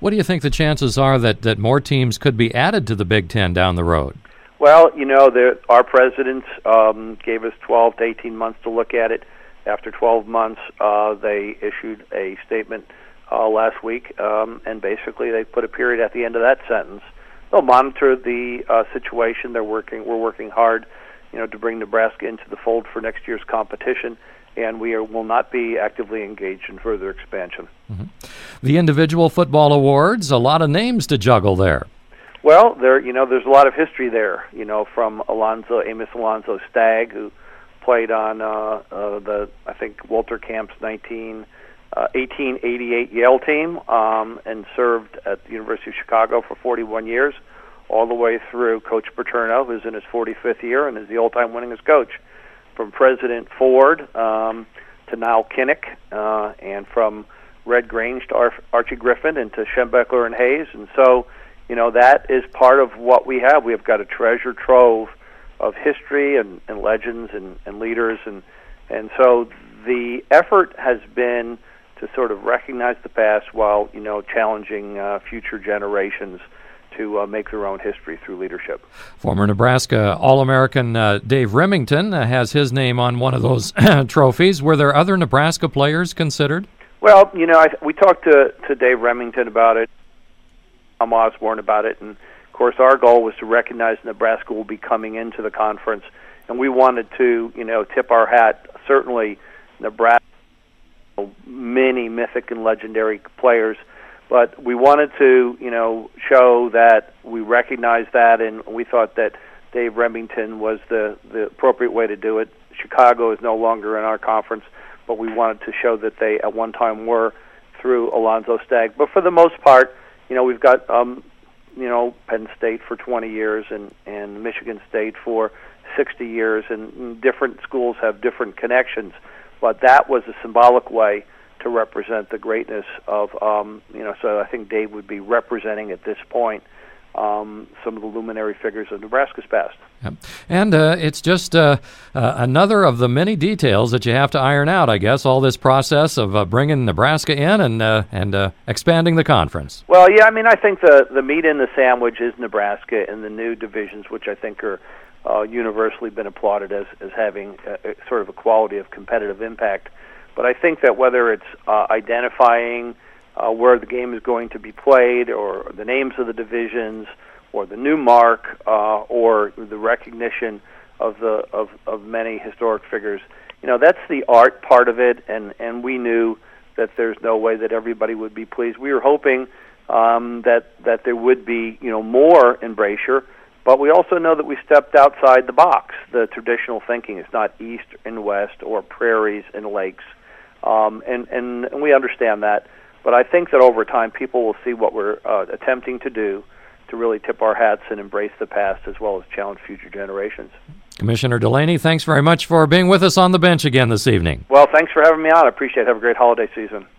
What do you think the chances are that more teams could be added to the Big Ten down the road? Well, our presidents gave us 12 to 18 months to look at it. After 12 months, they issued a statement last week, and basically they put a period at the end of that sentence. They'll monitor the situation. We're working hard, to bring Nebraska into the fold for next year's competition, and we will not be actively engaged in further expansion. Mm-hmm. The individual football awards, a lot of names to juggle there. Well, there's a lot of history there, from Amos Alonzo Stagg, who played on I think Walter Camp's 1888 Yale team, and served at the University of Chicago for 41 years, all the way through Coach Paterno, who's in his 45th year and is the all-time winningest coach. From President Ford to Niall Kinnick, and from Red Grange to Archie Griffin and to Schembechler and Hayes. And so, that is part of what we have. We have got a treasure trove of history and legends and leaders. And so the effort has been to sort of recognize the past while, challenging future generations to make their own history through leadership. Former Nebraska All-American Dave Remington has his name on one of those trophies. Were there other Nebraska players considered? Well, we talked to Dave Remington about it, Tom Osborne about it, and of course our goal was to recognize Nebraska will be coming into the conference, and we wanted to, tip our hat. Certainly, Nebraska, many mythic and legendary players, but we wanted to, show that we recognized that, and we thought that Dave Remington was the appropriate way to do it. Chicago is no longer in our conference, but we wanted to show that they at one time were through Alonzo Stagg. But for the most part, we've got, Penn State for 20 years and Michigan State for 60 years, and different schools have different connections. But that was a symbolic way to represent the greatness of, so I think Dave would be representing at this point some of the luminary figures of Nebraska's past. Yep. And it's just another of the many details that you have to iron out, I guess, all this process of bringing Nebraska in and expanding the conference. Well, yeah, I think the meat in the sandwich is Nebraska and the new divisions, which I think are universally been applauded as having sort of a quality of competitive impact. But I think that whether it's identifying where the game is going to be played, or the names of the divisions, or the new mark, or the recognition of many historic figures, that's the art part of it. And we knew that there's no way that everybody would be pleased. We were hoping that there would be more in Brasher, but we also know that we stepped outside the box. The traditional thinking is not east and west or prairies and lakes. And we understand that, but I think that over time people will see what we're attempting to do to really tip our hats and embrace the past as well as challenge future generations. Commissioner Delaney, thanks very much for being with us on the bench again this evening. Well, thanks for having me on. I appreciate it. Have a great holiday season.